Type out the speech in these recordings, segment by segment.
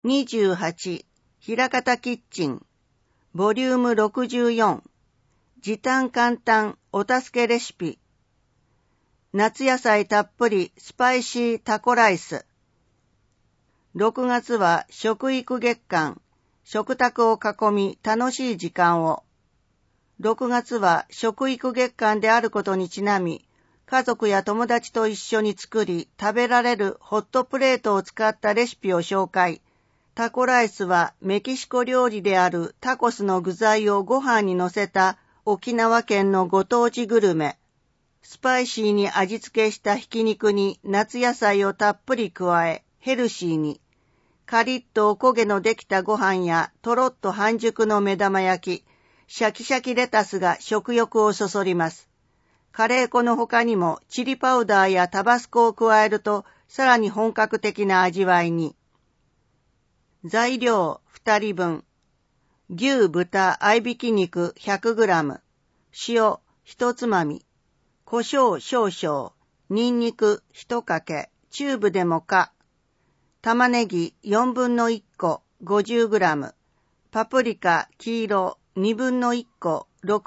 28平方キッチンボリューム64時短簡単お助けレシピ夏野菜たっぷりスパイシータコライス。6月は食育月間、食卓を囲み楽しい時間を。6月は食育月間であることにちなみ、家族や友達と一緒に作り食べられるホットプレートを使ったレシピを紹介。タコライスはメキシコ料理であるタコスの具材をご飯に乗せた沖縄県のご当地グルメ。スパイシーに味付けしたひき肉に夏野菜をたっぷり加え、ヘルシーに。カリッとおこげのできたご飯やとろっと半熟の目玉焼き、シャキシャキレタスが食欲をそそります。カレー粉の他にもチリパウダーやタバスコを加えるとさらに本格的な味わいに。材料2人分。牛豚合いびき肉 100g、塩1つまみ。胡椒少々、ニンニク1かけ、チューブでもか。玉ねぎ4分の1個 50g、パプリカ黄色2分の1個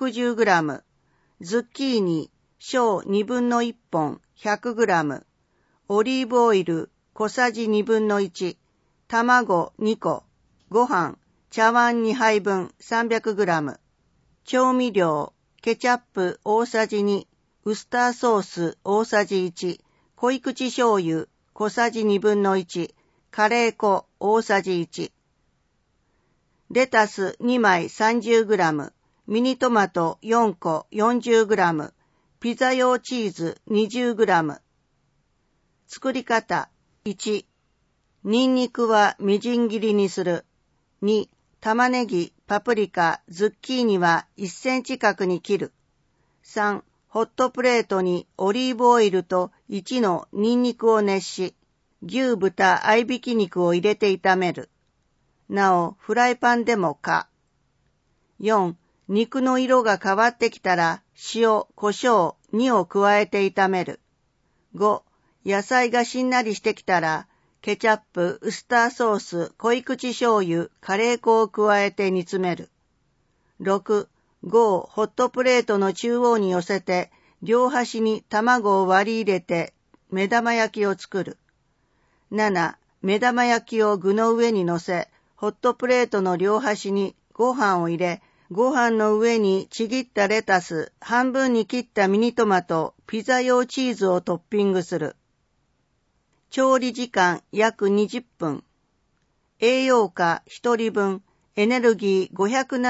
60g、ズッキーニ小2分の1本 100g、オリーブオイル小さじ2分の1、卵2個、ご飯、茶碗2杯分 300g、調味料、ケチャップ大さじ2、ウスターソース大さじ1、濃口醤油小さじ2分の1、カレー粉大さじ1。レタス2枚 30g、ミニトマト4個 40g、ピザ用チーズ 20g。作り方。1、ニンニクはみじん切りにする。2、玉ねぎ、パプリカ、ズッキーニは1センチ角に切る。3、ホットプレートにオリーブオイルと1のニンニクを熱し、牛豚合いびき肉を入れて炒める。なお、フライパンでもか。4、肉の色が変わってきたら塩、胡椒2を加えて炒める。5、野菜がしんなりしてきたらケチャップ、ウスターソース、濃口醤油、カレー粉を加えて煮詰める。6、5をホットプレートの中央に寄せて、両端に卵を割り入れて、目玉焼きを作る。7、目玉焼きを具の上に乗せ、ホットプレートの両端にご飯を入れ、ご飯の上にちぎったレタス、半分に切ったミニトマト、ピザ用チーズをトッピングする。調理時間約20分。栄養価1人分。エネルギー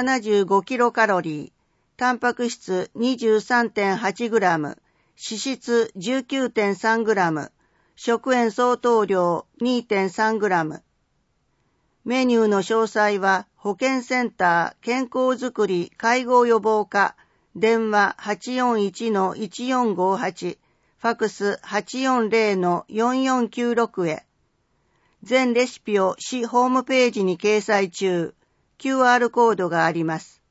575キロカロリー、タンパク質 23.8 グラム、脂質 19.3 グラム、食塩相当量 2.3 グラム。メニューの詳細は保健センター健康づくり介護予防課、電話 841-1458、ファクス 840-4496 へ。全レシピを市ホームページに掲載中。QR コードがあります。